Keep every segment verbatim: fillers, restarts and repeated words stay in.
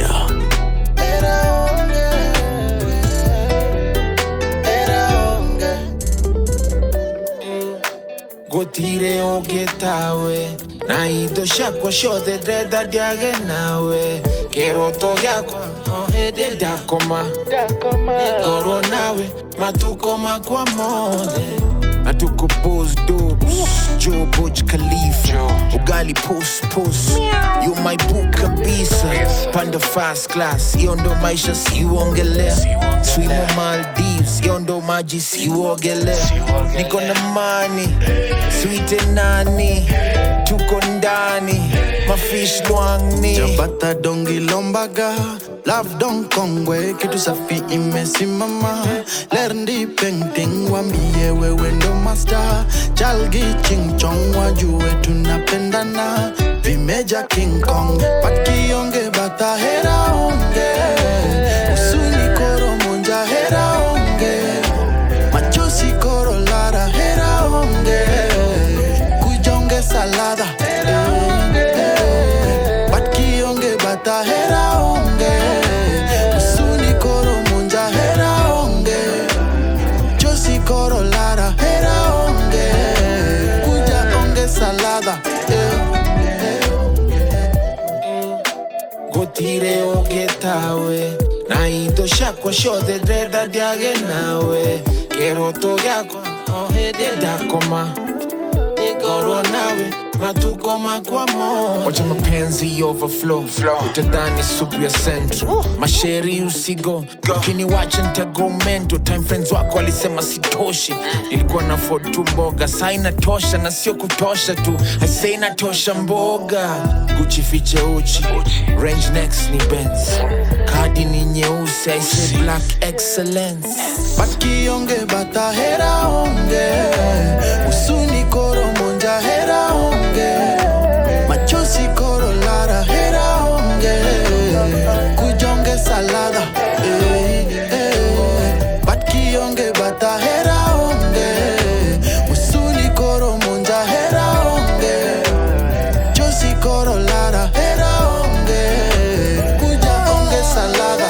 Yeah. Gotire ogetawe na idosha kwa shode dreda diage nawe keroto yako ohede dakoma goro nawe matukoma kwa mode natuko pose dubs Joe Burj Khalifa ugali pus pus you my boo kabisa panda fast class hiyo ndo maisha siuongelea swimo Maldives hiyo ndo maji siuogelea niko na money sweet nani tuko ndani mafish luangni Jabata dongi lombaga love don kongwe kitu safi imesimama lerndi painting wambie wewe ndo master chalgi ching chong wajue tunapendana vimeja King Kong pakionge bata hera onge usuni koro monja hera onge machozi koro lara hera onge kujonge salada pakionge bata hera onge usuni koro monja hera onge josi koro lara hera onge kuja onge salada Gotire ogetawe na idosha kwa shode dreda diage nawe keroto yako ohede dakoma goro nawe matukoma kwa mo wacha mapenzi overflow utadhani supu ya centro masheri usigo kini wacha nitago mento time friends wako walisema sitoshi nilikuwa na afford tu mboga saa inatosha na sio kutosha tu I say inatosha mboga Gucci fiche uchi range next ni Benz kadi ni nyeusi I say black excellence pakionge bata hera onge usuni koro monja hera onge machozi koro lara hera onge kujonge salada eh, eh. pakionge bata hera onge usuni koro monja hera onge josi koro lara hera onge kuja onge salada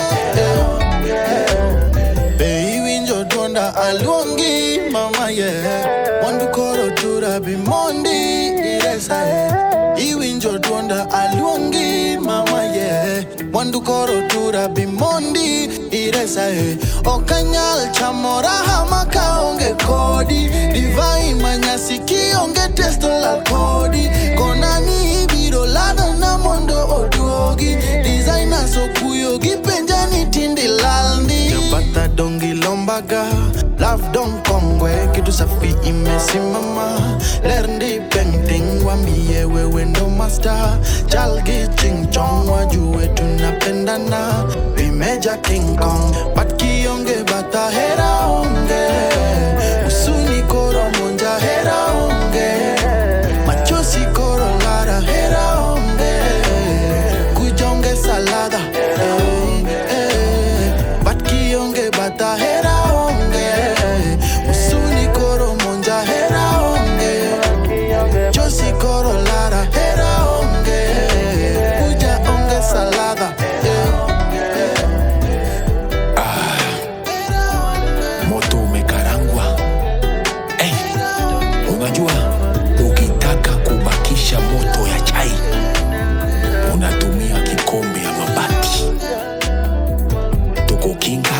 eh. Baby winjo donda alongi mama yeah wandu koro tura bimondi iresa yeah iwinjo donda alongi mama yeah wandu koro tura bimondi iresa yeah okanyal chamora hama kaonge kodi divai manyasi kionge testo la kodi konani biro lada na mondo oduogi designer so kuyo gipenjani tindi lalndi Jabata dongi lombaga love don kongwe kitu safi imesimama lerndi painting wambie wewe ndo master chalgi ching chong wajue tunapendana vimeja King Kong pakionge bata hera onge usuni koro monja hera onge machozi koro lara hera onge kujonge salada eh, eh. pakionge bata hera onge usuni koro monja hera onge josi koro lara hera onge kuja onge salada Moto umekarangwa. Hey, unajua ukitaka kubakisha moto ya chai unatumia kikombe ya mabati. Tuko kinga